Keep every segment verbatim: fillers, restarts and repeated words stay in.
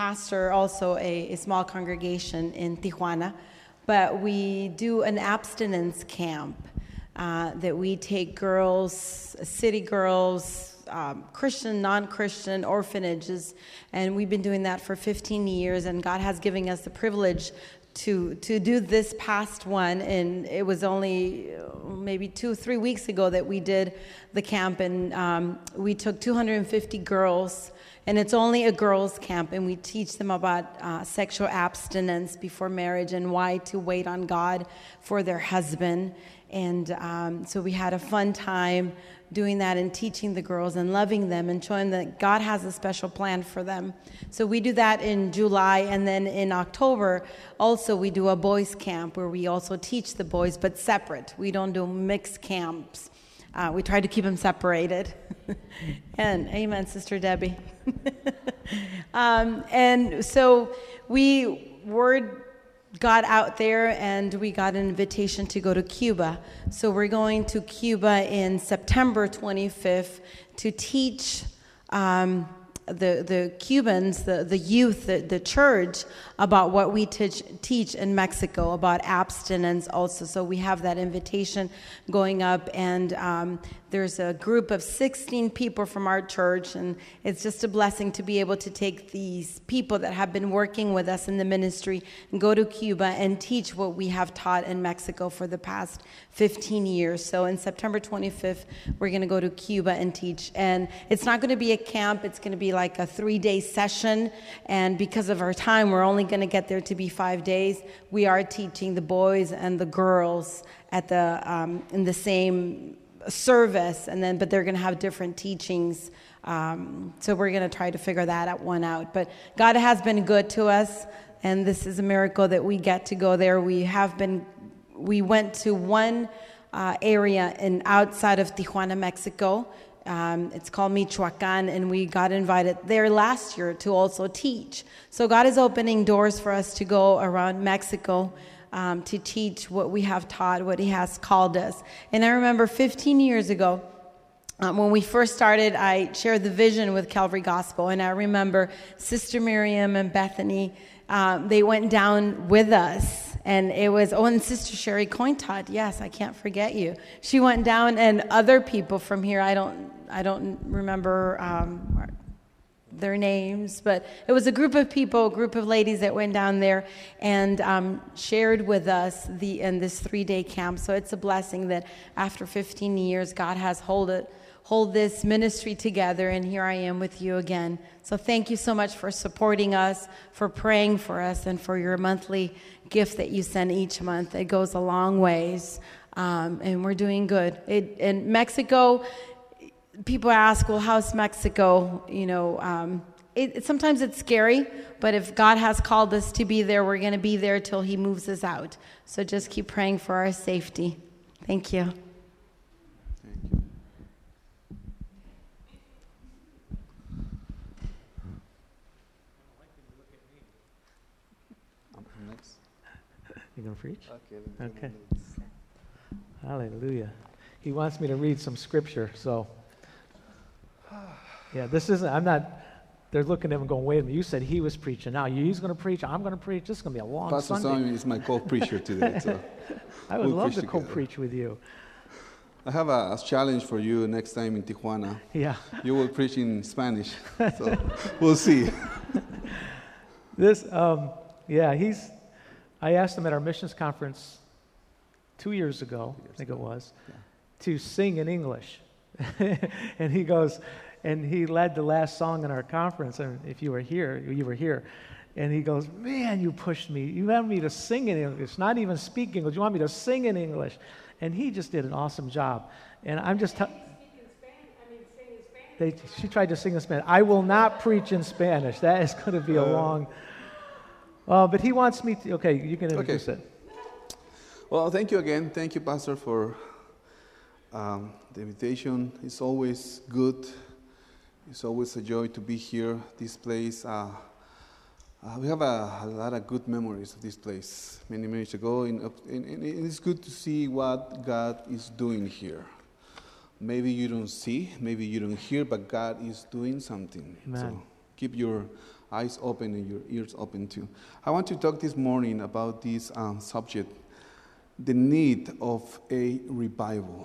pastor also a, a small congregation in Tijuana, but we do an abstinence camp uh, that we take girls, city girls, um, Christian, non-Christian, orphanages, and we've been doing that for fifteen years, and God has given us the privilege to to do this past one, and it was only maybe two, three weeks ago that we did the camp, and um, we took two hundred fifty girls, and it's only a girls' camp, and we teach them about uh, sexual abstinence before marriage and why to wait on God for their husband, and um, so we had a fun time doing that and teaching the girls and loving them and showing that God has a special plan for them. So we do that in July, and then in October also we do a boys camp where we also teach the boys, but separate. We don't do mixed camps. Uh, we try to keep them separated. And amen, Sister Debbie. um, and so we word got out there, and we got an invitation to go to Cuba. So we're going to Cuba in September twenty-fifth to teach um, the the Cubans, the, the youth, the, the church, about what we teach, teach in Mexico, about abstinence also. So we have that invitation going up, and um, there's a group of sixteen people from our church, and it's just a blessing to be able to take these people that have been working with us in the ministry and go to Cuba and teach what we have taught in Mexico for the past fifteen years. So in September twenty-fifth, we're going to go to Cuba and teach. And it's not going to be a camp. It's going to be like a three-day session. And because of our time, we're only going to get there to be five days. We are teaching the boys and the girls at the um, in the same service, and then but they're going to have different teachings. Um, so we're going to try to figure that one out. But God has been good to us, and this is a miracle that we get to go there. We have been. We went to one uh, area in outside of Tijuana, Mexico. Um, it's called Michoacan, and we got invited there last year to also teach. So God is opening doors for us to go around Mexico um, to teach what we have taught, what He has called us. And I remember fifteen years ago, um, when we first started, I shared the vision with Calvary Gospel, and I remember Sister Miriam and Bethany, um, they went down with us. And it was, oh, and Sister Sherry Cointot, yes, I can't forget you. She went down, and other people from here, I don't I don't remember um, their names, but it was a group of people, a group of ladies that went down there and um, shared with us the in this three-day camp. So it's a blessing that after fifteen years, God has hold it, hold this ministry together, and here I am with you again. So thank you so much for supporting us, for praying for us, and for your monthly gift that you send each month. It goes a long ways, um, and we're doing good. It, in Mexico, people ask, well, how's Mexico? You know, um, it, it, sometimes it's scary, but if God has called us to be there, we're going to be there till He moves us out. So just keep praying for our safety. Thank you. Thank you. You going to preach? Okay. Okay. Hallelujah. He wants me to read some scripture, so. Yeah, this isn't, I'm not, they're looking at him going, wait a minute, you said he was preaching. Now he's going to preach, I'm going to preach. This is going to be a long Pastor Sunday. Sammy is my co-preacher today. So I would we'll love to preach co-preach with you. I have a, a challenge for you next time in Tijuana. Yeah. You will preach in Spanish, so we'll see. This, um, yeah, he's, I asked him at our missions conference two years ago, I think it was, Yeah. to sing in English. And he goes, and he led the last song in our conference, and if you were here, you were here, and he goes, man, you pushed me. You want me to sing in English, not even speak English. You want me to sing in English. And he just did an awesome job. And I'm just... T- they, she tried to sing in Spanish. I will not preach in Spanish. That is going to be a long... Uh, but he wants me to... Okay, you can introduce Okay. it. Well, thank you again. Thank you, Pastor, for um, the invitation. It's always good. It's always a joy to be here. This place, uh, uh, we have a, a lot of good memories of this place many, many years ago. And, and, and it's good to see what God is doing here. Maybe you don't see, maybe you don't hear, but God is doing something. Amen. So keep your eyes open and your ears open too. I want to talk this morning about this um, subject, the need of a revival.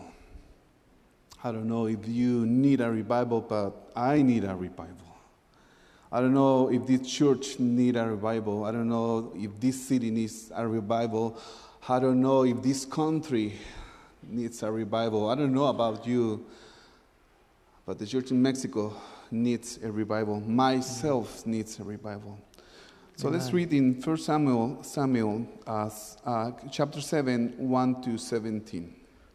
I don't know if you need a revival, but I need a revival. I don't know if this church needs a revival. I don't know if this city needs a revival. I don't know if this country needs a revival. I don't know about you, but the church in Mexico needs a revival. Myself needs a revival. So Amen. Let's read in First Samuel, Samuel uh, uh, chapter seven, one to seventeen.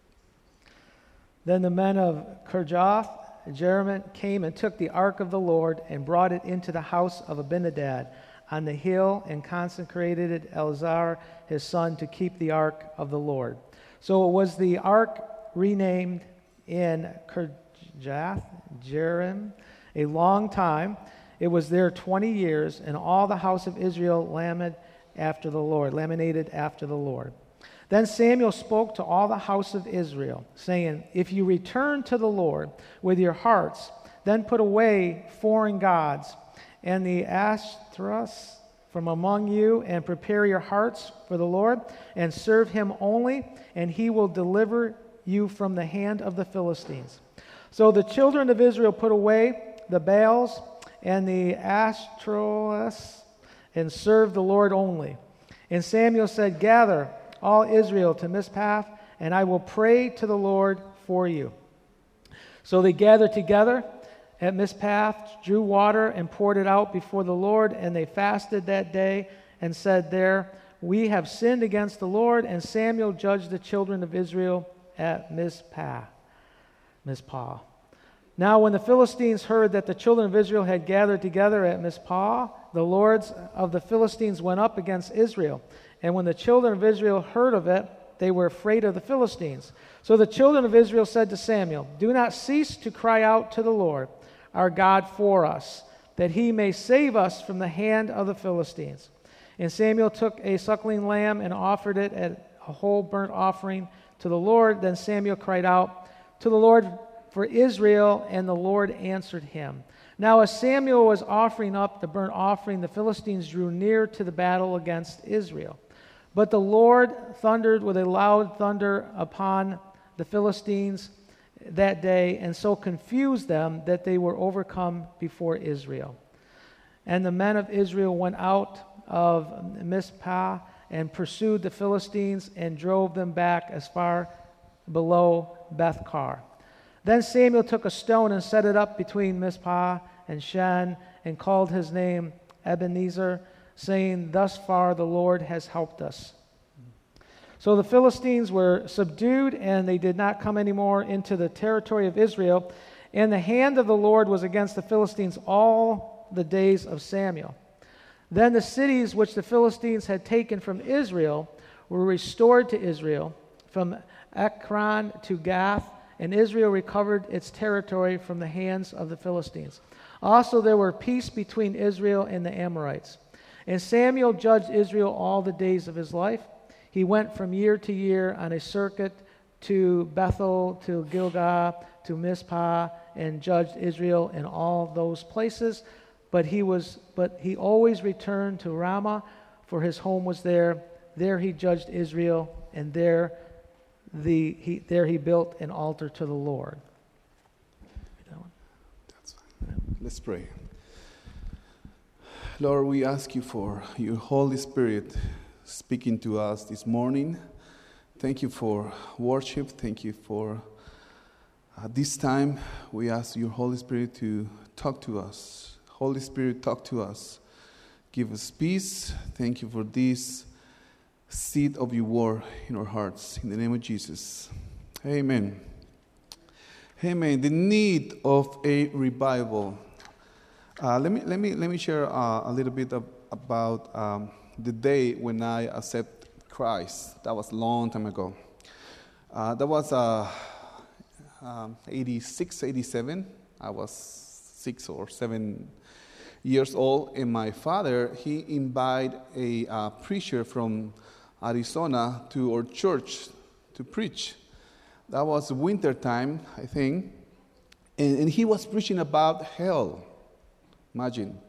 Then the men of Kirjath Jearim came and took the ark of the Lord and brought it into the house of Abinadab on the hill and consecrated it Eleazar his son to keep the ark of the Lord. So it was the ark renamed in Kirjath Jearim a long time. It was there twenty years, and all the house of Israel lamented after the Lord, laminated after the Lord. Then Samuel spoke to all the house of Israel, saying, if you return to the Lord with your hearts, then put away foreign gods and the Ashtoreths from among you, and prepare your hearts for the Lord, and serve him only, and he will deliver you from the hand of the Philistines. So the children of Israel put away the Baals and the Ashtoreths, and served the Lord only. And Samuel said, gather all Israel to Mizpah, and I will pray to the Lord for you. So they gathered together at Mizpah, drew water, and poured it out before the Lord, and they fasted that day and said there, we have sinned against the Lord. And Samuel judged the children of Israel at Mizpah. Mizpah. Now when the Philistines heard that the children of Israel had gathered together at Mizpah, the lords of the Philistines went up against Israel. And when the children of Israel heard of it, they were afraid of the Philistines. So the children of Israel said to Samuel, do not cease to cry out to the Lord, our God, for us, that he may save us from the hand of the Philistines. And Samuel took a suckling lamb and offered it as a whole burnt offering to the Lord. Then Samuel cried out to the Lord for Israel, and the Lord answered him. Now as Samuel was offering up the burnt offering, the Philistines drew near to the battle against Israel. But the Lord thundered with a loud thunder upon the Philistines that day, and so confused them that they were overcome before Israel. And the men of Israel went out of Mizpah and pursued the Philistines and drove them back as far below Beth-kar. Then Samuel took a stone and set it up between Mizpah and Shen, and called his name Ebenezer, saying, thus far the Lord has helped us. So the Philistines were subdued, and they did not come anymore into the territory of Israel. And the hand of the Lord was against the Philistines all the days of Samuel. Then the cities which the Philistines had taken from Israel were restored to Israel, from Ekron to Gath, and Israel recovered its territory from the hands of the Philistines. Also there were peace between Israel and the Amorites. And Samuel judged Israel all the days of his life. He went from year to year on a circuit to Bethel, to Gilgal, to Mizpah, and judged Israel in all those places. But he was, but he always returned to Ramah, for his home was there. There he judged Israel, and there the he there he built an altar to the Lord. That's fine. Let's pray. Lord, we ask you for your Holy Spirit speaking to us this morning. Thank you for worship. Thank you for uh, this time. We ask your Holy Spirit to talk to us. Holy Spirit, talk to us. Give us peace. Thank you for this seed of your word in our hearts. In the name of Jesus. Amen. Amen. The need of a revival. Uh, let me let me let me share uh, a little bit of, about um, the day when I accepted Christ. That was a long time ago. Uh, that was uh, um, eighty-six, eighty-seven. I was six or seven years old, and my father, he invited a uh, preacher from Arizona to our church to preach. That was winter time, I think, and, and he was preaching about hell. Imagine,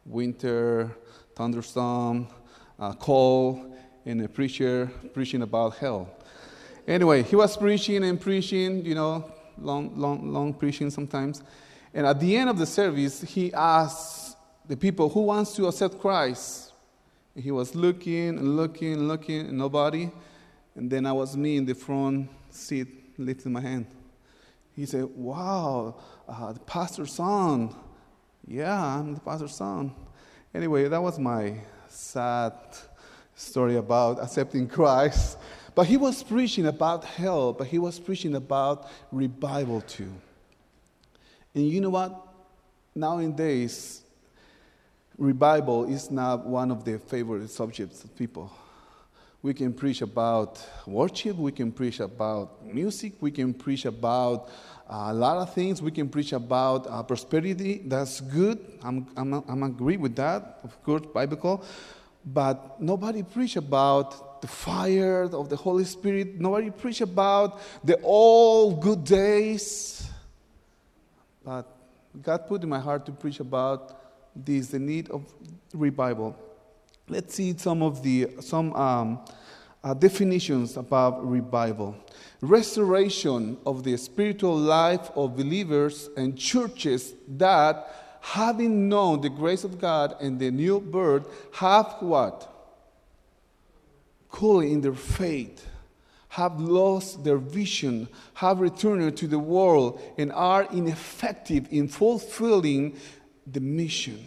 winter, thunderstorm, uh, cold, and a preacher preaching about hell. Anyway, he was preaching and preaching, you know, long, long, long preaching sometimes. And at the end of the service, he asked the people, who wants to accept Christ? And he was looking and looking and looking, and nobody. And then I was me in the front seat, lifting my hand. He said, wow, uh, the pastor's son. Yeah, I'm the pastor's son. Anyway, that was my sad story about accepting Christ. But he was preaching about hell, but he was preaching about revival too. And you know what? Nowadays, revival is not one of the favorite subjects of people. We can preach about worship, we can preach about music, we can preach about uh, a lot of things. We can preach about uh, prosperity. That's good. I'm, I'm, I'm agree with that, of course, biblical. But nobody preach about the fire of the Holy Spirit. Nobody preach about the all good days. But God put in my heart to preach about this, the need of revival. Let's see some of the some um, uh, definitions about revival. Restoration of the spiritual life of believers and churches that, having known the grace of God and the new birth, have what? Cooled in their faith, have lost their vision, have returned to the world, and are ineffective in fulfilling the mission.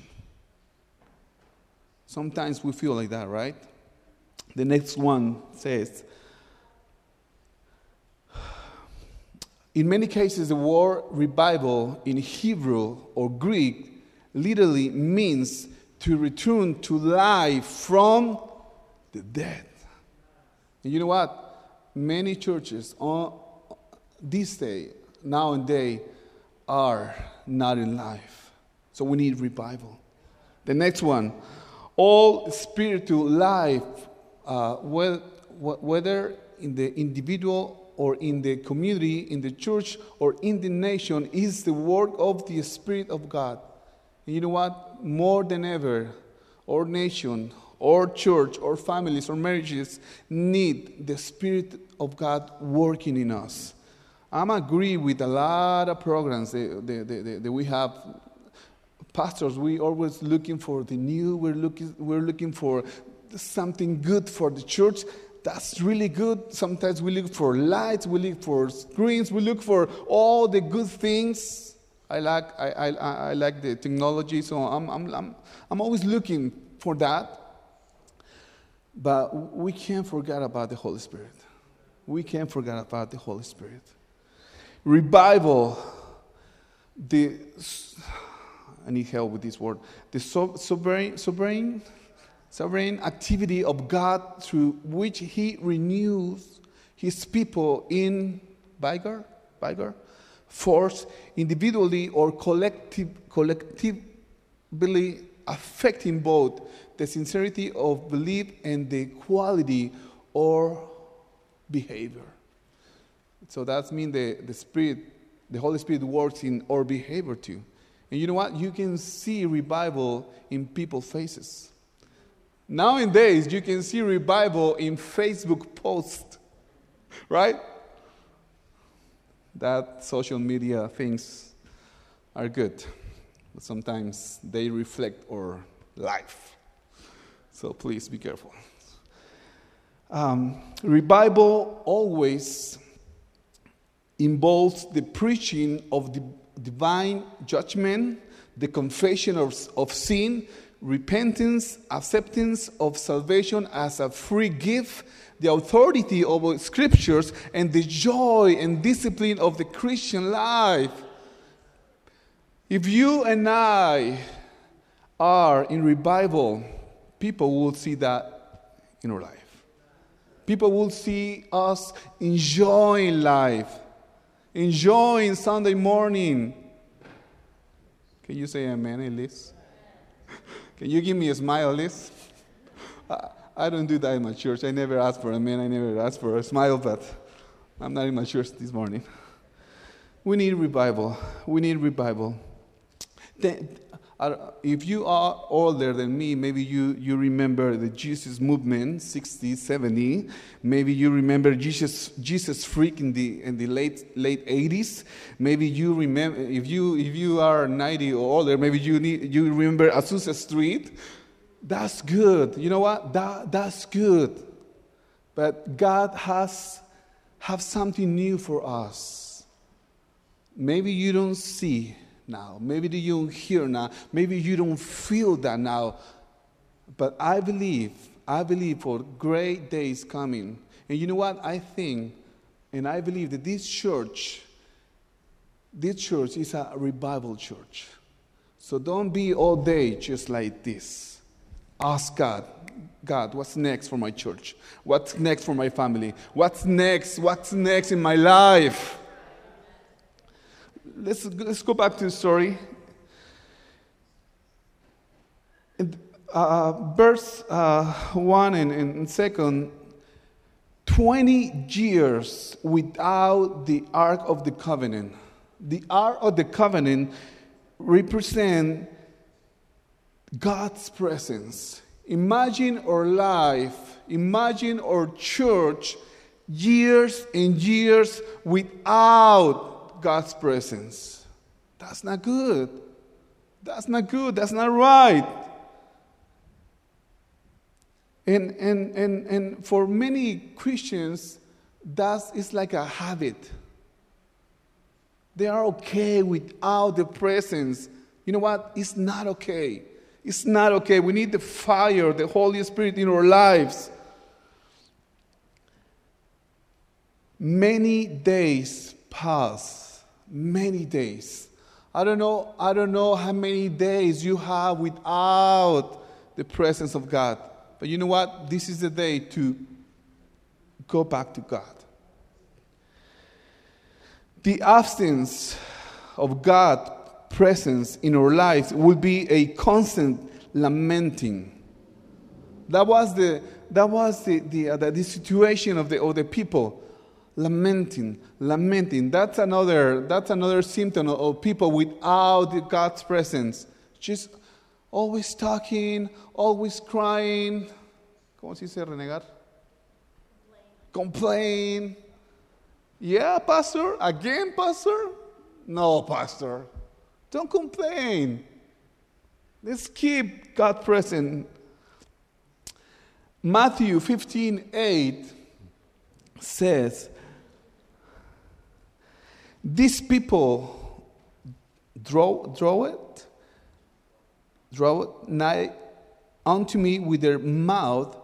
Sometimes we feel like that, right? The next one says, in many cases, the word revival in Hebrew or Greek literally means to return to life from the dead. And you know what? Many churches on this day, now and day, are not in life. So we need revival. The next one, all spiritual life, uh, whether in the individual or in the community, in the church, or in the nation, is the work of the Spirit of God. And you know what? More than ever, our nation, our church, our families, our marriages need the Spirit of God working in us. I'm agree with a lot of programs that, that, that, that we have. Pastors, we always looking for the new. We're looking, we're looking for something good for the church. That's really good. Sometimes we look for lights, we look for screens, we look for all the good things. I like I I, I like the technology, so I'm I'm I'm I'm always looking for that. But we can't forget about the Holy Spirit. We can't forget about the Holy Spirit. Revival. The I need help with this word. The sovereign sovereign. Sovereign activity of God through which He renews His people in vigor, vigor, force, individually or collective, collectively, affecting both the sincerity of belief and the quality or behavior. So that means the, the Spirit, the Holy Spirit works in our behavior too. And you know what? You can see revival in people's faces. Nowadays, you can see revival in Facebook posts, right? That social media things are good, but sometimes they reflect our life. So please be careful. Um, revival always involves the preaching of the divine judgment, the confession of, of sin, repentance, acceptance of salvation as a free gift, the authority of scriptures, and the joy and discipline of the Christian life. If you and I are in revival, people will see that in our life. People will see us enjoying life, enjoying Sunday morning. Can you say amen, Elise? Can you give me a smile, Liz? I, I don't do that in my church. I never ask for a man. I never ask for a smile, but I'm not in my church this morning. We need revival. We need revival. The, Uh, if you are older than me, maybe you, you remember the Jesus movement, sixties, seventies. Maybe you remember Jesus Jesus Freak in the in the late late eighties. Maybe you remember, if you if you are ninety or older, maybe you need you remember Azusa Street. That's good. You know what? That that's good. But God has have something new for us. Maybe you don't see now. Maybe you don't hear now. Maybe you don't feel that now. But I believe, I believe for great days coming. And you know what? I think, and I believe that this church, this church is a revival church. So don't be all day just like this. Ask God, God, what's next for my church? What's next for my family? What's next? What's next in my life? Let's, let's go back to the story. In, uh, verse uh, one and, and second, twenty years without the Ark of the Covenant. The Ark of the Covenant represents God's presence. Imagine our life, imagine our church, years and years without God's presence. That's not good. That's not good. That's not right. And and and and for many Christians, that is like a habit. They are okay without the presence. You know what? It's not okay. It's not okay. We need the fire, the Holy Spirit in our lives. Many days pass. Many days. I don't know, I don't know how many days you have without the presence of God. But you know what? This is the day to go back to God. The absence of God's presence in our lives will be a constant lamenting. That was the that was the the, uh, the, the situation of the of the people. Lamenting, lamenting. That's another, that's another symptom of, of people without God's presence. Just always talking, always crying. ¿Cómo se dice renegar? Complain. Complain. Yeah, Pastor? Again, Pastor? No, Pastor. Don't complain. Let's keep God present. Matthew fifteen eight says, these people draw, draw it, draw it nigh unto me with their mouth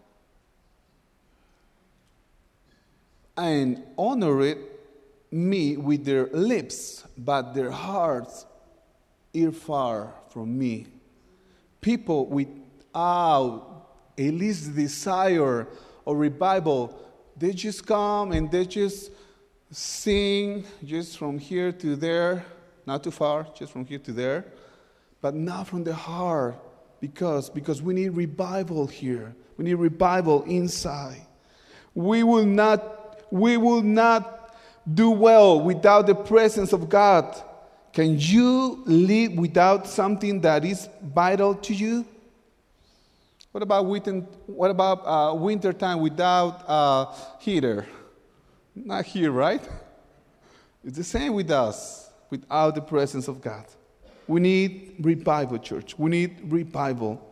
and honor it me with their lips, but their hearts are far from me. People without a least desire or revival, they just come and they just sing just from here to there, not too far, just from here to there, but not from the heart, because because we need revival here. We need revival inside. We will not we will not do well without the presence of God. Can you live without something that is vital to you? What about winter, what about uh, winter time without uh, heater? Not here, right? It's the same with us, without the presence of God. We need revival, church. We need revival.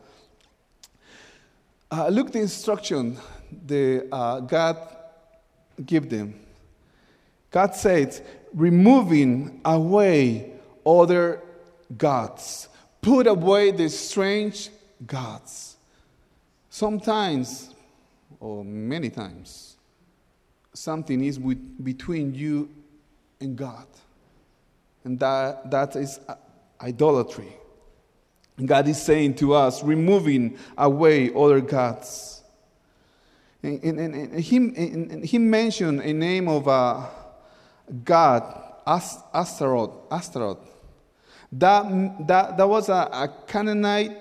Uh, look at the instruction the uh, God give them. God says, removing away other gods. Put away the strange gods. Sometimes, or many times, something is with, between you and God. And that, that is idolatry. And God is saying to us, removing away other gods. And, and, and, and, he, and he mentioned a name of a god, Astaroth. Astaroth. That, that, that was a, a Canaanite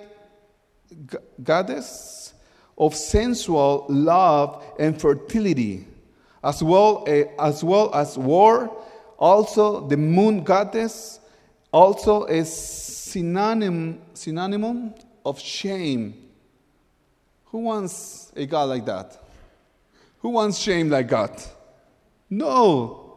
goddess of sensual love and fertility, as well as, well as war. Also, the moon goddess also a synonym, synonym of shame. Who wants a God like that? Who wants shame like God? No.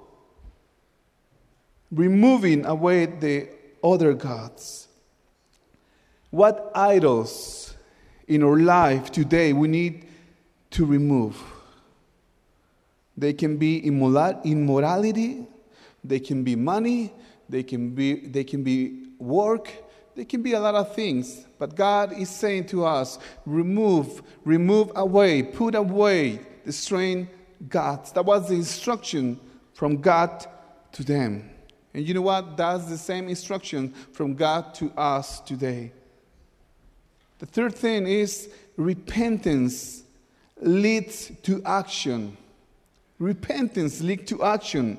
Removing away the other gods. What idols in our life today we need to remove? They can be immorality, they can be money, they can be, they can be work, they can be a lot of things. But God is saying to us, remove, remove away, put away the strange gods. That was the instruction from God to them. And you know what? That's the same instruction from God to us today. The third thing is repentance leads to action. Repentance leads to action.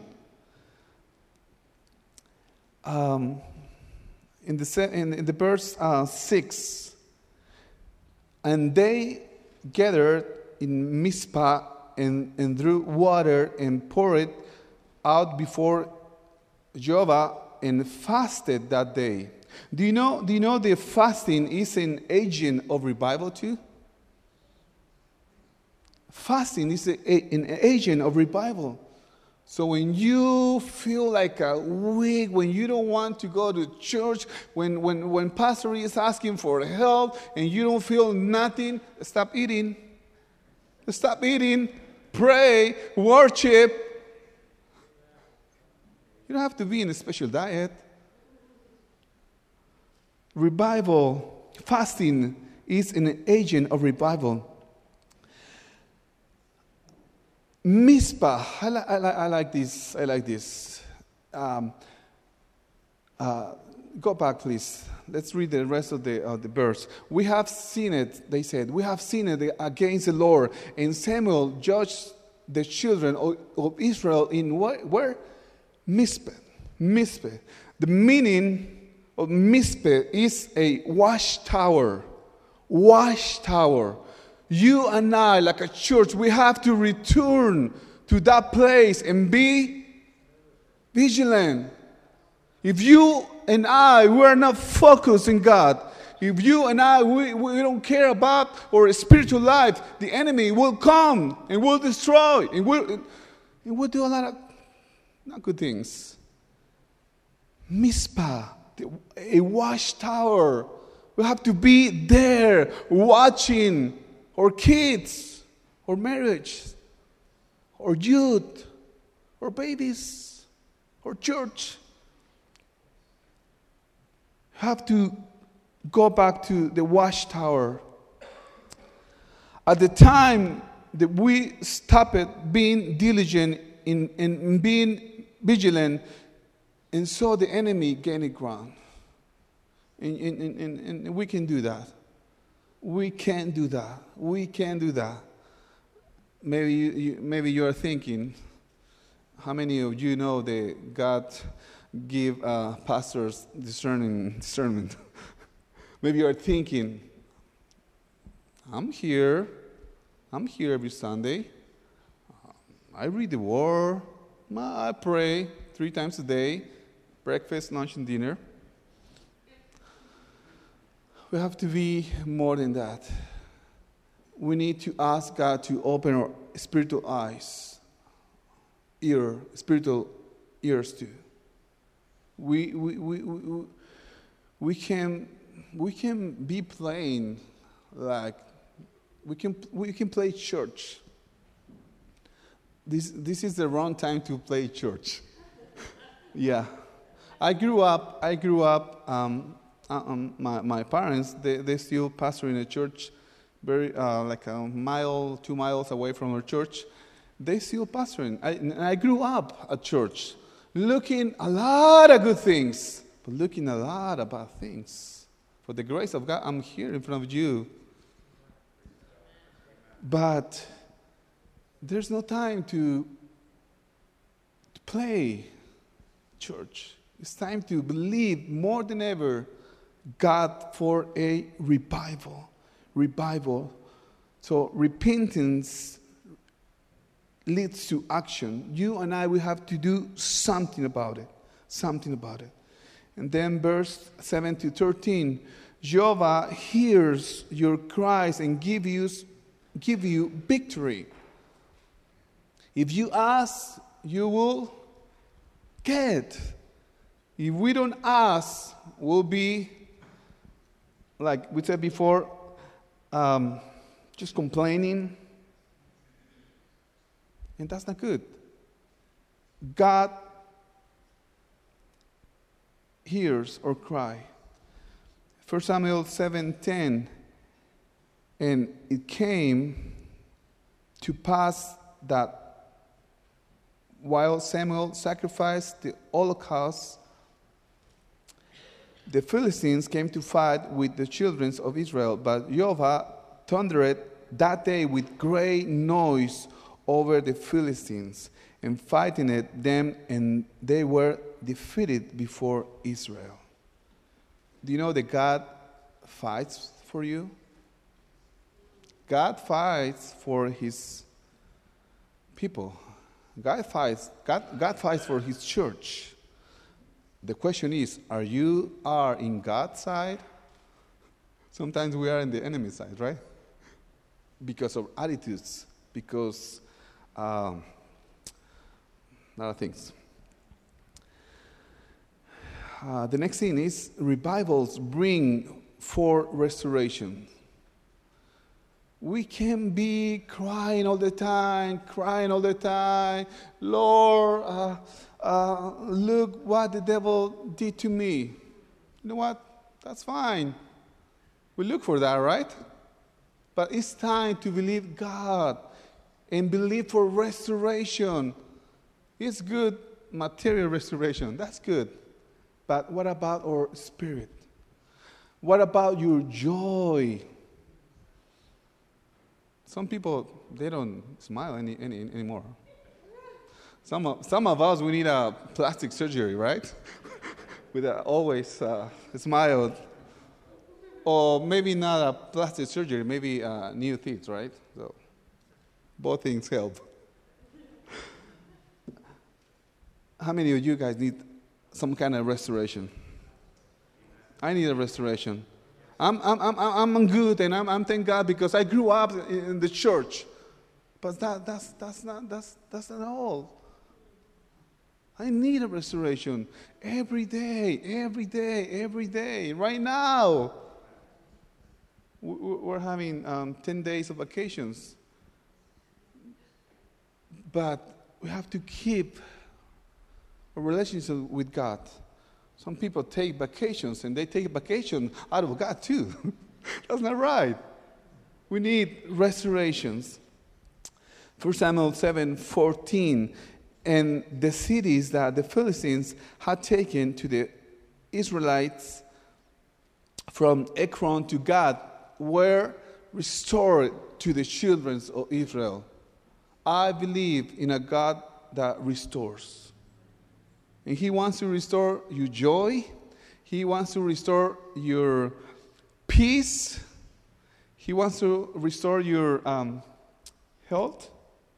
Um, in the in, in the verse uh, six, and they gathered in Mizpah and, and drew water and poured it out before Jehovah and fasted that day. Do you know? Do you know the fasting is an agent of revival too? Fasting is a, a, an agent of revival. So when you feel like a weak, when you don't want to go to church, when when when pastor is asking for help and you don't feel nothing, stop eating. Stop eating. Pray. Worship. You don't have to be in a special diet. Revival, fasting is an agent of revival. Mizpah, I, li- I, li- I like this, I like this. Um, uh, go back, please. Let's read the rest of the, uh, the verse. We have seen it, they said, we have seen it against the Lord. And Samuel judged the children of, of Israel in what, where? Mizpah. Mizpah. The meaning of Mizpah is a watchtower. Watchtower. You and I, like a church, we have to return to that place and be vigilant. If you and I, we are not focused in God, if you and I, we, we don't care about our spiritual life, the enemy will come and will destroy and will, and will do a lot of not good things. Mizpah, a watchtower. We have to be there watching our kids, our marriage, our youth, our babies, our church. Have to go back to the watchtower. At the time that we stopped being diligent in, in being vigilant, and saw the enemy gaining ground. And, and, and, and we can do that. We can do that. We can do that. Maybe you, you, maybe you are thinking, how many of you know that God give uh, pastors discerning discernment? Maybe you are thinking, I'm here. I'm here every Sunday. I read the Word. I pray three times a day, breakfast, lunch, and dinner. We have to be more than that. We need to ask God to open our spiritual eyes, ear, spiritual ears too. We we we we, we can we can be playing like we can we can play church. This this is the wrong time to play church. Yeah, I grew up. I grew up. Um, Um, my, my parents, they, they still pastor in a church very uh, like a mile, two miles away from our church. They still pastoring. I, and I grew up at church, looking a lot of good things, but looking a lot of bad things. For the grace of God, I'm here in front of you. But there's no time to, to play church. It's time to believe more than ever God for a revival. Revival. So repentance leads to action. You and I, we have to do something about it. Something about it. And then verse seven to thirteen, Jehovah hears your cries and give you, give you victory. If you ask, you will get. If we don't ask, we'll be, like we said before, um, just complaining. And that's not good. God hears our cry. First Samuel seven ten, and it came to pass that while Samuel sacrificed the holocaust, the Philistines came to fight with the children of Israel, but Jehovah thundered that day with great noise over the Philistines, and fighting at them, and they were defeated before Israel. Do you know that God fights for you? God fights for his people. God fights, God, God fights for his church. The question is, are you are in God's side? Sometimes we are in the enemy's side, right? Because of attitudes, because um, a lot of things. Uh, the next thing is revivals bring for restoration. We can be crying all the time, crying all the time. Lord, uh, uh, look what the devil did to me. You know what? That's fine. We look for that, right? But it's time to believe God and believe for restoration. It's good material restoration. That's good. But what about our spirit? What about your joy? Some people, they don't smile any, any anymore. Some of, some of us, we need a plastic surgery, right? With a, always uh, a smile. Or maybe not a plastic surgery, maybe uh, new teeth, right? So both things help. How many of you guys need some kind of restoration? I need a restoration. I'm I'm I'm I'm good, and I'm I'm thank God because I grew up in the church. But that that's that's not that's that's not all. I need a restoration every day, every day, every day. Right now, we're having um, ten days of vacations, but we have to keep a relationship with God. Some people take vacations, and they take vacation out of God too. That's not right. We need restorations. First Samuel seven fourteen, and the cities that the Philistines had taken to the Israelites from Ekron to Gath were restored to the children of Israel. I believe in a God that restores. And he wants to restore your joy. He wants to restore your peace. He wants to restore your um, health.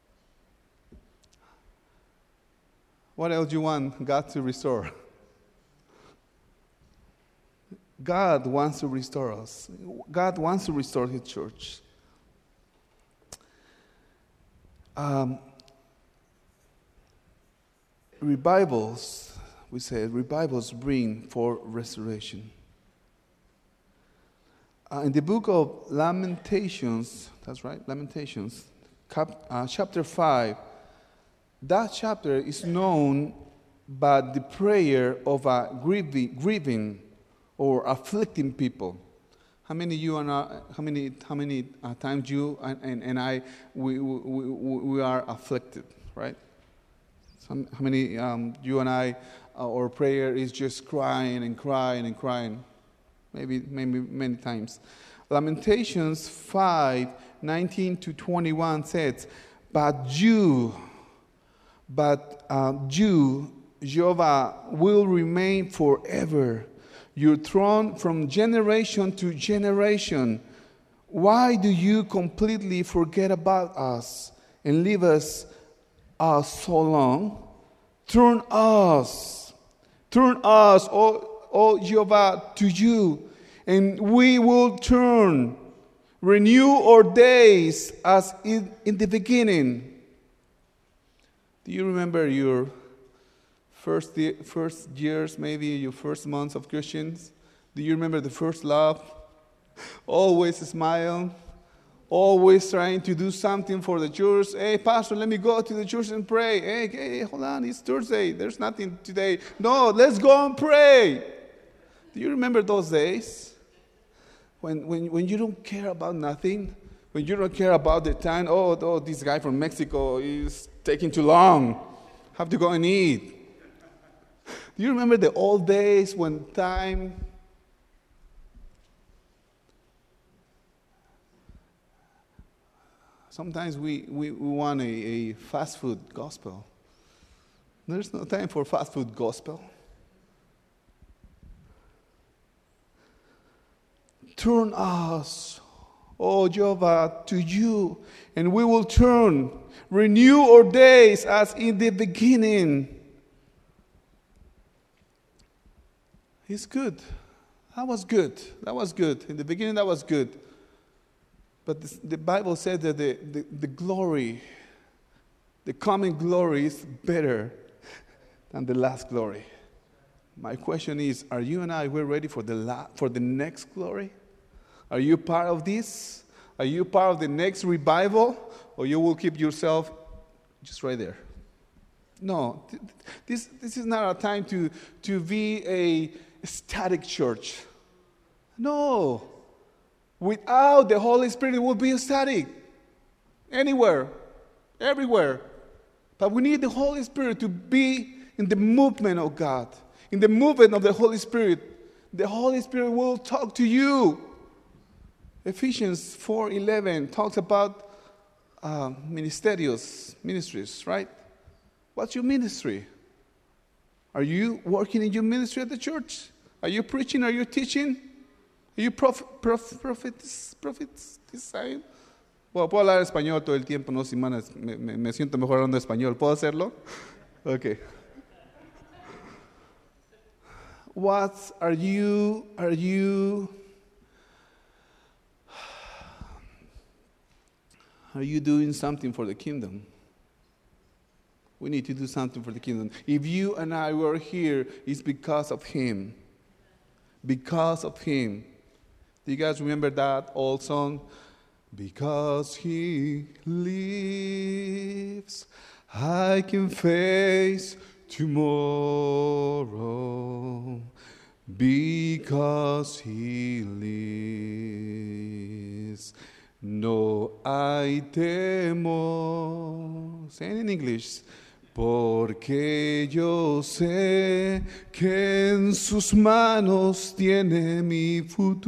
What else do you want God to restore? God wants to restore us. God wants to restore his church. Um, revivals, we said, revivals bring for restoration. Uh, in the book of Lamentations, that's right, Lamentations, cap, uh, chapter five, that chapter is known by the prayer of a grieving, grieving or afflicting people. How many you and I, how many how many uh, times you and, and, and I we, we we are afflicted, right? Some, how many um, you and I, uh, our prayer is just crying and crying and crying, maybe maybe many times. Lamentations five nineteen to twenty-one says, "But you, but uh, you, Jehovah, will remain forever. Your throne from generation to generation. Why do you completely forget about us and leave us uh, so long? Turn us, turn us, oh, O Jehovah, to you, and we will turn. Renew our days as in, in the beginning. Do you remember your first first years, maybe your first months of Christians? Do you remember the first love? Always smile. Always trying to do something for the church. Hey, pastor, let me go to the church and pray. Hey, hey, hold on, it's Thursday. There's nothing today. No, let's go and pray. Do you remember those days? When, when, when you don't care about nothing, when you don't care about the time, oh, oh, this guy from Mexico is taking too long. Have to go and eat. Do you remember the old days when time... Sometimes we, we, we want a, a fast food gospel. There's no time for fast food gospel. Turn us, O Jehovah, to you, and we will turn. Renew our days as in the beginning. It's good. That was good. That was good. In the beginning, that was good. But the, the Bible said that the, the, the glory, the coming glory is better than the last glory. My question is, are you and I, we're ready for the la- for the next glory? Are you part of this? Are you part of the next revival? Or you will keep yourself just right there? No, th- this, this is not a time to, to be a static church. No. Without the Holy Spirit, it will be static. Anywhere, everywhere. But we need the Holy Spirit to be in the movement of God, in the movement of the Holy Spirit. The Holy Spirit will talk to you. Ephesians four eleven talks about uh, ministerios, ministries, right? What's your ministry? Are you working in your ministry at the church? Are you preaching? Are you teaching? Are you prof, prof, prophets, prophets, design? Bueno, puedo hablar español todo el tiempo, no sin manas, me, me, me siento mejor hablando español. ¿Puedo hacerlo? Okay. What are you, are you, are you doing something for the kingdom? We need to do something for the kingdom. If you and I were here, it's because of Him. Because of Him. Do you guys remember that old song? Because He lives, I can face tomorrow. Because He lives, no hay temor. Say it in English. Porque yo sé que en sus manos tiene mi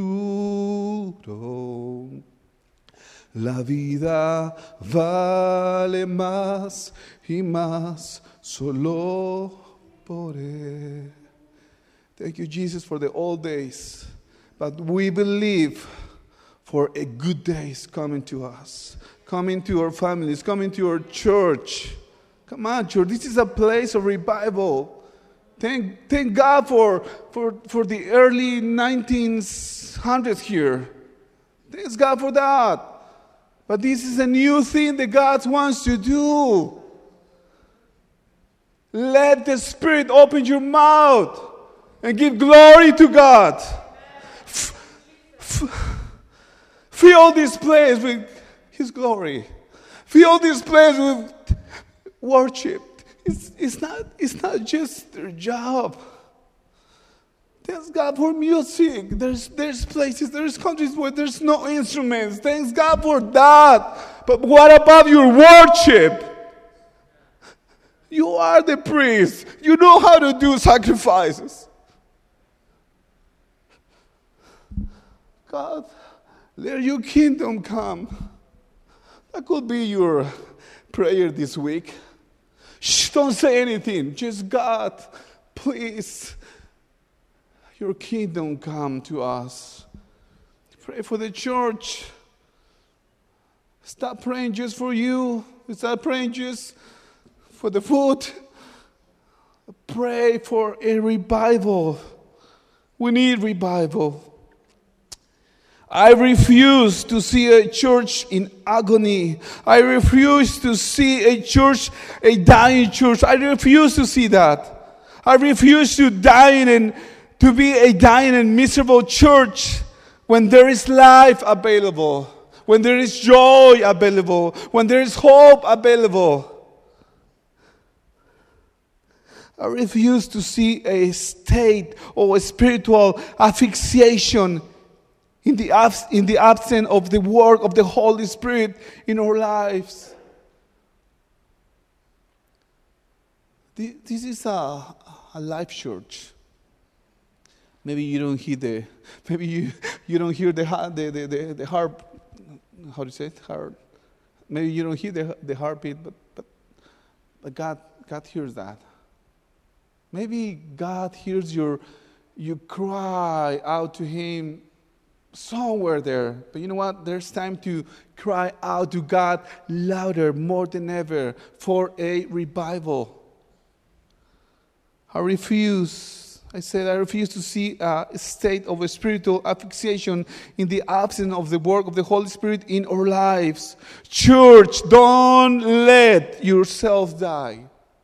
futuro. La vida vale más y más solo por Él. Thank you, Jesus, for the old days. But we believe for a good days coming to us, coming to our families, coming to our church. Come on, church. This is a place of revival. Thank, thank God for, for, for the early nineteen hundreds here. Thank God for that. But this is a new thing that God wants to do. Let the Spirit open your mouth and give glory to God. F- f- fill this place with His glory. Fill this place with worship. It's, it's, not, it's not just their job. Thanks God for music. There's, there's places, there's countries where there's no instruments. Thanks God for that. But what about your worship? You are the priest. You know how to do sacrifices. God, let your kingdom come. That could be your prayer this week. Shh, don't say anything. Just, God, please, your kingdom come to us. Pray for the church. Stop praying just for you. Stop praying just for the food. Pray for a revival. We need revival. I refuse to see a church in agony. I refuse to see a church, a dying church. I refuse to see that. I refuse to die and to be a dying and miserable church when there is life available, when there is joy available, when there is hope available. I refuse to see a state or a spiritual asphyxiation in the, abs- in the absence of the work of the Holy Spirit in our lives. This is a, a life church. Maybe you don't hear the, maybe you, you don't hear the, the, the, the, the harp, how do you say it, harp. Maybe you don't hear the, the heartbeat, but, but, but God, God hears that. Maybe God hears your, you cry out to Him somewhere there. But you know what? There's time to cry out to God louder, more than ever, for a revival. I refuse, I said I refuse to see a state of a spiritual asphyxiation in the absence of the work of the Holy Spirit in our lives. Church, don't let yourself die.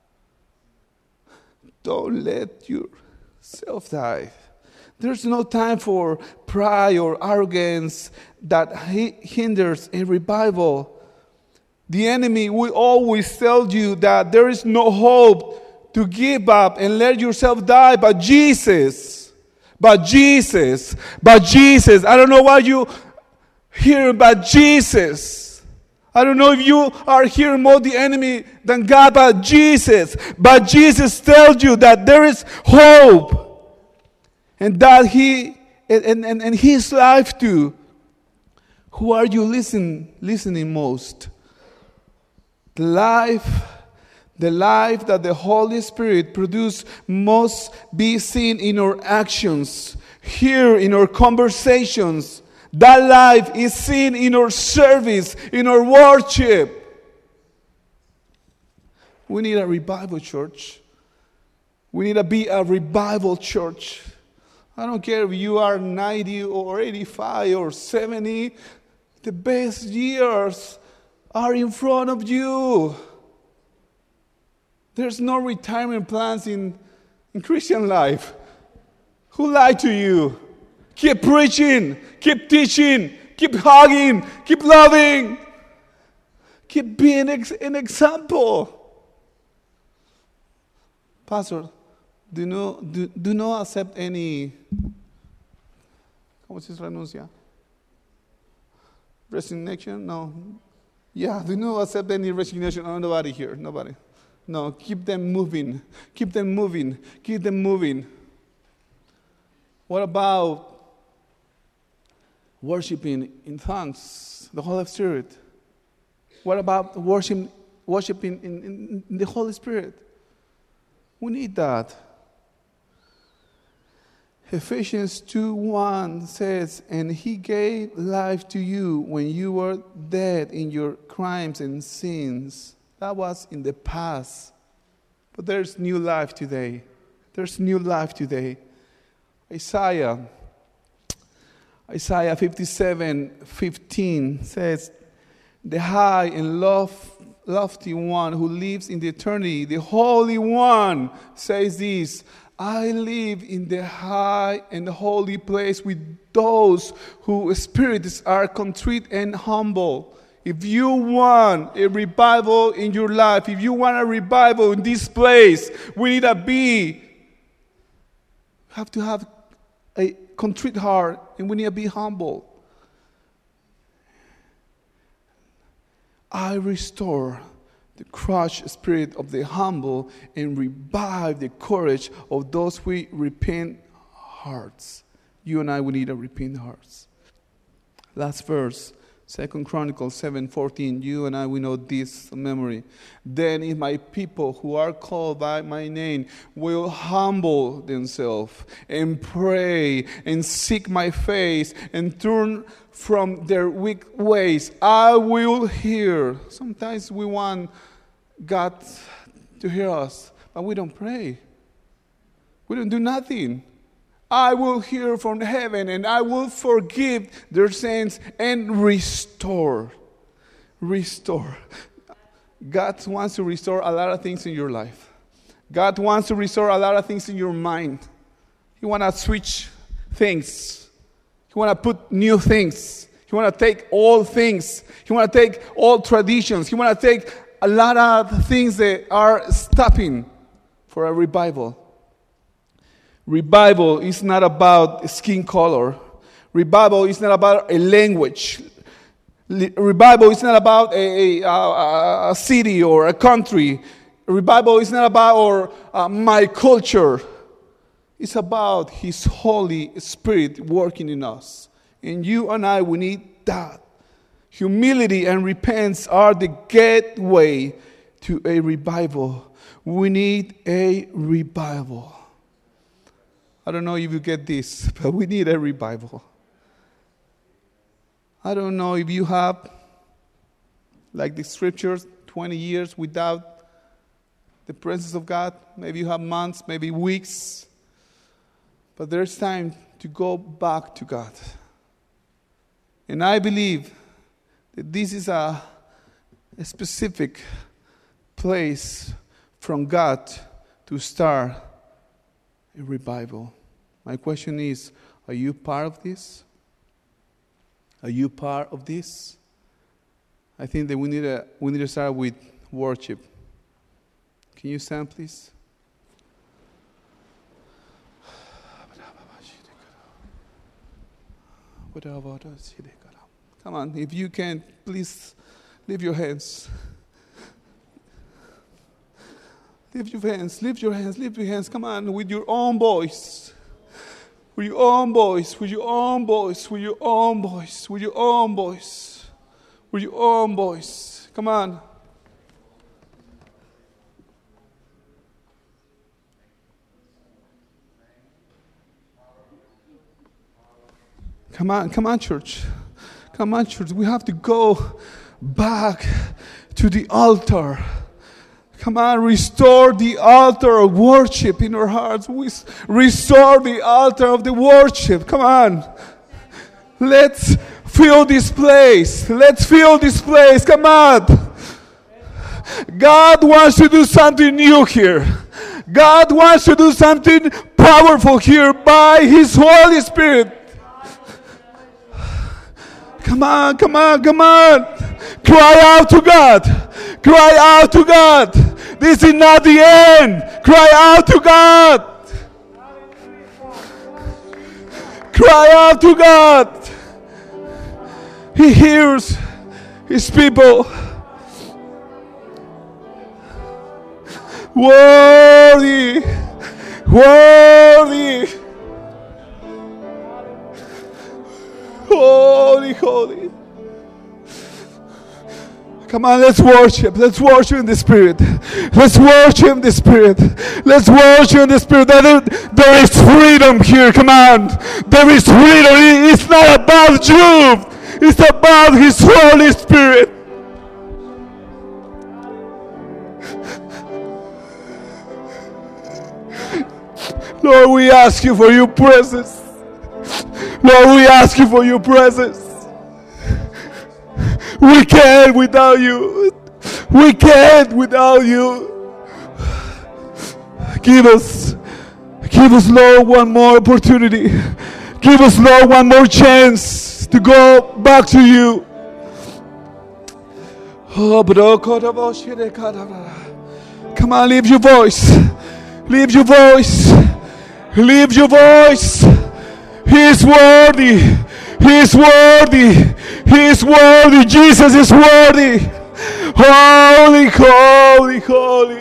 Don't let yourself die. There's no time for pride or arrogance that hinders a revival. The enemy will always tell you that there is no hope to give up and let yourself die, but Jesus, but Jesus, but Jesus. I don't know why you hear about Jesus. I don't know if you are hearing more the enemy than God, but Jesus. But Jesus tells you that there is hope. And that He, and, and, and His life too. Who are you listen, listening most? The life, the life that the Holy Spirit produces must be seen in our actions, here in our conversations. That life is seen in our service, in our worship. We need a revival church. We need to be a revival church. I don't care if you are ninety or eighty-five or seventy. The best years are in front of you. There's no retirement plans in, in Christian life. Who lied to you? Keep preaching, keep teaching, keep hugging, keep loving, keep being ex- an example. Pastor, do not, do, do not accept any, ¿cómo se dice renuncia? Resignation? No. Yeah, do not accept any resignation. Oh, nobody here, nobody. No, keep them moving, keep them moving, keep them moving. What about worshiping in tongues, the Holy Spirit? What about worship, worshiping in, in, in the Holy Spirit? We need that. Ephesians two one says, and He gave life to you when you were dead in your crimes and sins. That was in the past. But there's new life today. There's new life today. Isaiah Isaiah fifty-seven fifteen says, the high and lof- lofty one who lives in the eternity, the Holy One, says this, I live in the high and holy place with those whose spirits are contrite and humble. If you want a revival in your life, if you want a revival in this place, we need to be, have to have a contrite heart, and we need to be humble. I restore the crushed spirit of the humble and revive the courage of those who repent hearts. You and I, we need to repent hearts. Last verse, Second Chronicles seven fourteen. You and I, we know this memory. Then if my people who are called by my name will humble themselves and pray and seek my face and turn from their weak ways, I will hear. Sometimes we want God to hear us, but we don't pray. We don't do nothing. I will hear from heaven and I will forgive their sins and restore. Restore. God wants to restore a lot of things in your life. God wants to restore a lot of things in your mind. He wants to switch things. He wants to put new things. He wants to take old things. He wants to take old traditions. He wants to take a lot of things that are stopping for a revival. Revival is not about skin color. Revival is not about a language. Revival is not about a, a, a city or a country. Revival is not about or, uh, my culture. It's about His Holy Spirit working in us. And you and I, we need that. Humility and repentance are the gateway to a revival. We need a revival. I don't know if you get this, but we need a revival. I don't know if you have, like the scriptures, twenty years without the presence of God. Maybe you have months, maybe weeks. But there's time to go back to God. And I believe that this is a, a specific place from God to start a revival. My question is, are you part of this? Are you part of this? I think that we need to, we need to start with worship. Can you stand, please? Come on, if you can, please lift your hands. Lift your hands, lift your hands, lift your hands. Come on, with your own voice. With your own voice, with your own voice, with your own voice, with your own voice, with your own voice. Come on. Come on, come on, church. Come on, church. We have to go back to the altar. Come on, restore the altar of worship in our hearts. We restore the altar of the worship. Come on. Let's fill this place. Let's fill this place. Come on. God wants to do something new here. God wants to do something powerful here by His Holy Spirit. Come on, come on, come on. Cry out to God. Cry out to God. This is not the end. Cry out to God. Cry out to God. He hears His people. Worthy. Worthy. Holy, holy. Come on, let's worship. Let's worship in the Spirit. Let's worship in the Spirit. Let's worship in the Spirit. There is freedom here. Come on. There is freedom. It's not about you. It's about His Holy Spirit. Lord, we ask you for your presence. Lord, we ask you for your presence. We can't without you. We can't without you. Give us, give us, Lord, one more opportunity. Give us, Lord, one more chance to go back to you. Come on, lift your voice. Lift your voice. Lift your voice. He is worthy. He is worthy. He is worthy. Jesus is worthy. Holy, holy, holy.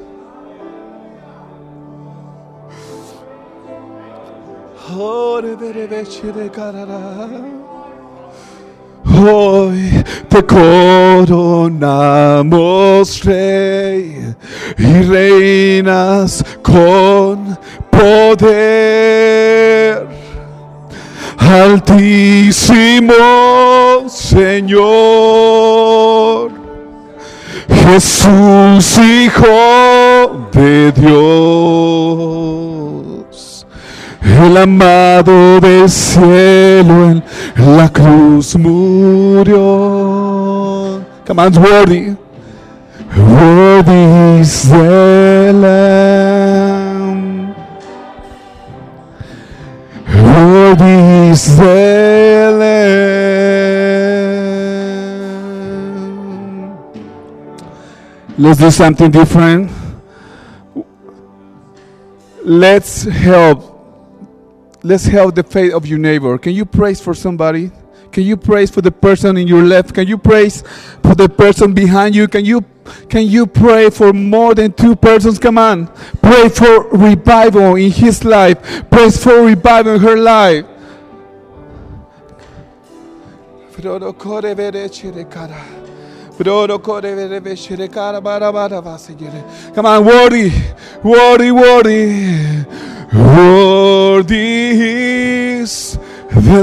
Hoy te coronamos, Rey, y reinas con poder. Altísimo Señor, Jesús, Hijo de Dios, el amado del cielo en la cruz murió. Come on, it's worthy. Worthy is the Lamb. Worthy is the Lamb. Let's do something different. Let's help. Let's help the faith of your neighbor. Can you praise for somebody? Can you praise for the person in your left? Can you praise for the person behind you? Can you can you pray for more than two persons? Come on. Pray for revival in his life. Pray for revival in her life. Come on, worthy, worthy, worthy. Worthy is the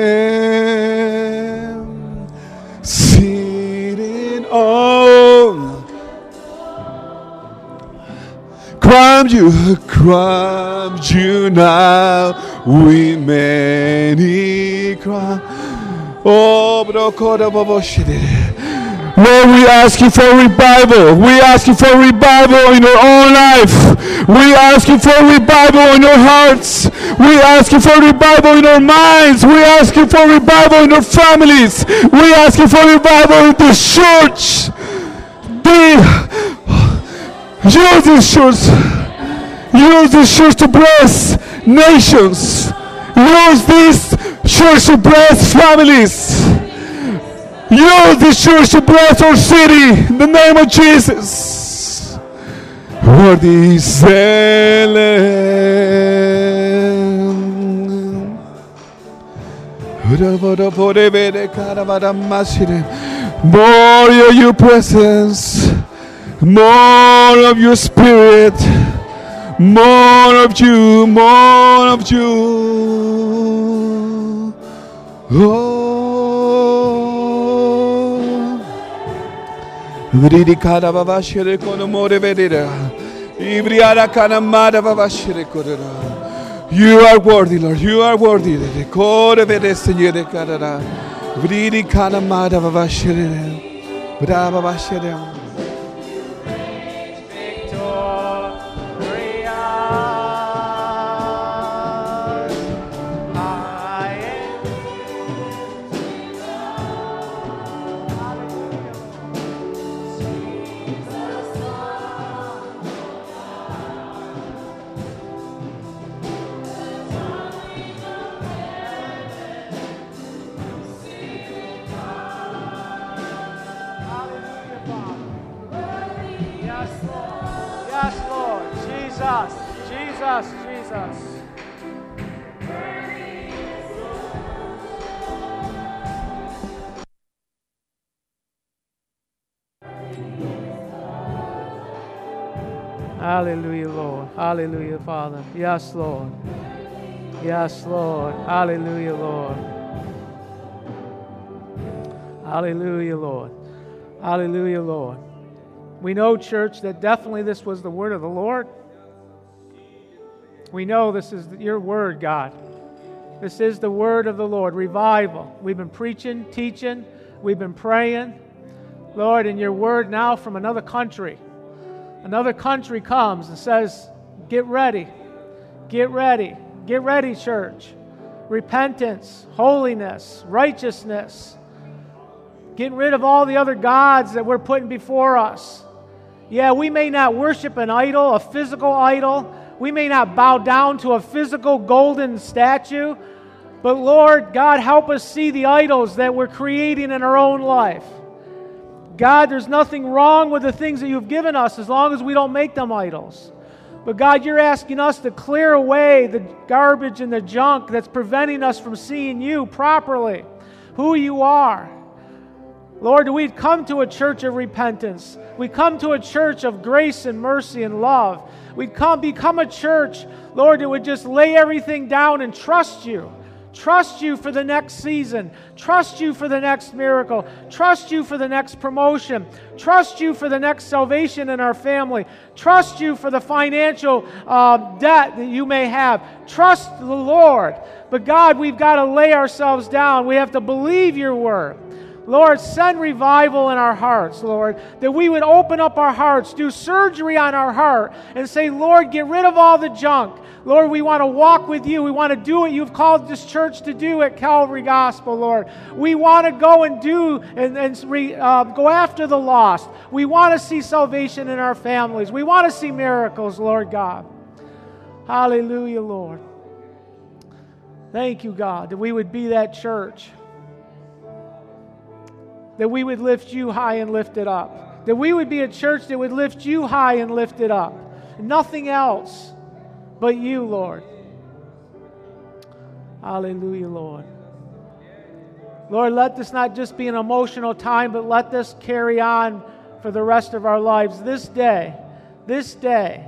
Lamb sitting on. Crown you, crown you now with many crowns. Oh, bro, Lord, we ask you for revival. We ask you for revival in our own life. We ask you for revival in our hearts. We ask you for revival in our minds. We ask you for revival in our families. We ask you for revival in the church. Use this church. Use this church to bless nations. Use this church to bless families. Use this church to bless our city in the name of Jesus. Worthy is the Lamb. More of your presence, more of your spirit, more of you, more of you. Oh. You are worthy, Lord. You are worthy. Jesus, Jesus. Hallelujah, Lord. Hallelujah, Father. Yes, Lord. Yes, Lord. Hallelujah, Lord. Hallelujah, Lord. Hallelujah, Lord. We know, church, that definitely this was the word of the Lord. We know this is your word, God. This is the word of the Lord, revival. We've been preaching, teaching, we've been praying. Lord, in your word now from another country, another country comes and says, get ready, get ready, get ready, church. Repentance, holiness, righteousness. Getting rid of all the other gods that we're putting before us. Yeah, we may not worship an idol, a physical idol. We may not bow down to a physical golden statue. But Lord, God, help us see the idols that we're creating in our own life. God, there's nothing wrong with the things that you've given us as long as we don't make them idols. But God, you're asking us to clear away the garbage and the junk that's preventing us from seeing you properly, who you are. Lord, we'd come to a church of repentance. We come to a church of grace and mercy and love. We'd come become a church, Lord, that would just lay everything down and trust you. Trust you for the next season. Trust you for the next miracle. Trust you for the next promotion. Trust you for the next salvation in our family. Trust you for the financial uh, debt that you may have. Trust the Lord. But God, we've got to lay ourselves down. We have to believe your word. Lord, send revival in our hearts, Lord, that we would open up our hearts, do surgery on our heart, and say, Lord, get rid of all the junk. Lord, we want to walk with you. We want to do what you've called this church to do at Calvary Gospel, Lord. We want to go and do and, and re, uh, go after the lost. We want to see salvation in our families. We want to see miracles, Lord God. Hallelujah, Lord. Thank you, God, that we would be that church. That we would lift you high and lift it up. That we would be a church that would lift you high and lift it up. Nothing else but you, Lord. Hallelujah, Lord. Lord, let this not just be an emotional time, but let this carry on for the rest of our lives. This day, this day,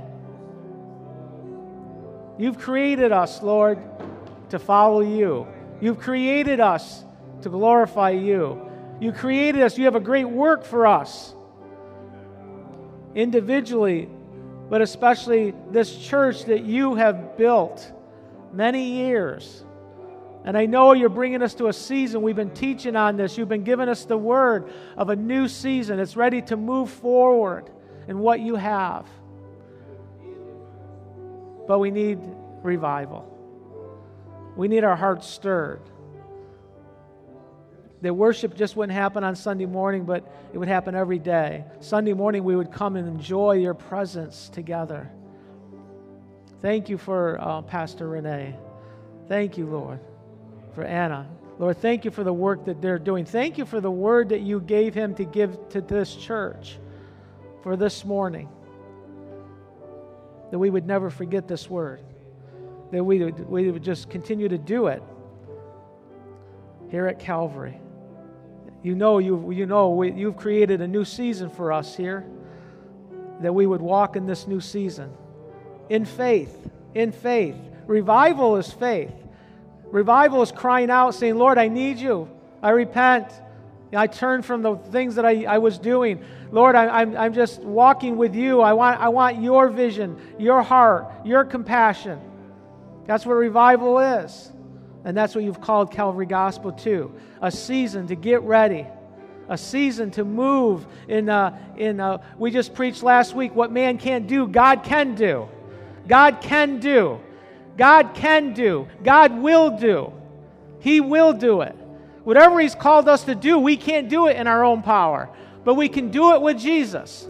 you've created us, Lord, to follow you. You've created us to glorify you. You created us. You have a great work for us. Individually, but especially this church that you have built many years. And I know you're bringing us to a season. We've been teaching on this. You've been giving us the word of a new season. It's ready to move forward in what you have. But we need revival. We need our hearts stirred. That worship just wouldn't happen on Sunday morning, but it would happen every day. Sunday morning we would come and enjoy your presence together. Thank you for uh, Pastor Renee. Thank you, Lord, for Anna. Lord, thank you for the work that they're doing. Thank you for the word that you gave him to give to this church for this morning. That we would never forget this word. That we would, we would just continue to do it here at Calvary. You know, you you know, we, you've created a new season for us here, that we would walk in this new season in faith, in faith. Revival is faith. Revival is crying out, saying, Lord, I need you. I repent. I turn from the things that I, I was doing. Lord, I, I'm, I'm just walking with you. I want, I want your vision, your heart, your compassion. That's what revival is. And that's what you've called Calvary Gospel to. A season to get ready. A season to move in, uh, in uh, we just preached last week, what man can't do, God can do. God can do. God can do. God will do. He will do it. Whatever He's called us to do, we can't do it in our own power. But we can do it with Jesus.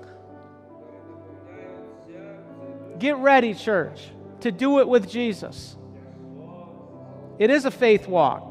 Get ready, church, to do it with Jesus. It is a faith walk.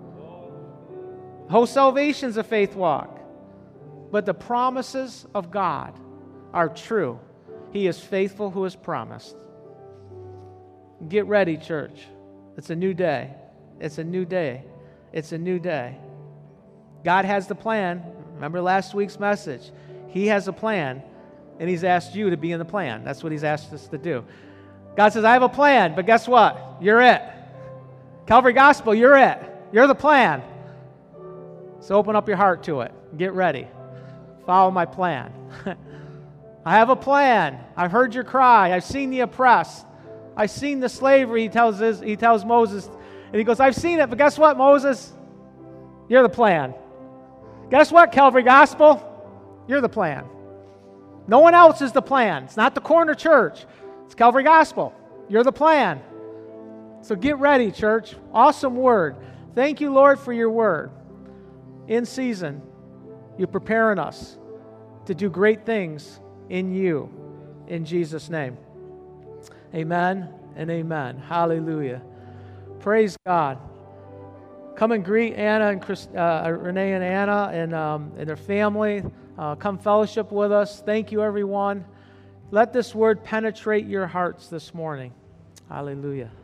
Whole salvation's a faith walk. But the promises of God are true. He is faithful who has promised. Get ready, church. It's a new day. It's a new day. It's a new day. God has the plan. Remember last week's message. He has a plan, and He's asked you to be in the plan. That's what He's asked us to do. God says, I have a plan, but guess what? You're it. Calvary Gospel, you're it. You're the plan. So open up your heart to it. Get ready. Follow my plan. I have a plan. I've heard your cry. I've seen the oppressed. I've seen the slavery, he tells, his, he tells Moses. And he goes, I've seen it, but guess what, Moses? You're the plan. Guess what, Calvary Gospel? You're the plan. No one else is the plan. It's not the corner church. It's Calvary Gospel. You're the plan. So get ready, church. Awesome word. Thank you, Lord, for your word. In season, you're preparing us to do great things in you. In Jesus' name. Amen and amen. Hallelujah. Praise God. Come and greet Anna and Chris, uh, Renee and Anna and, um, and their family. Uh, come fellowship with us. Thank you, everyone. Let this word penetrate your hearts this morning. Hallelujah.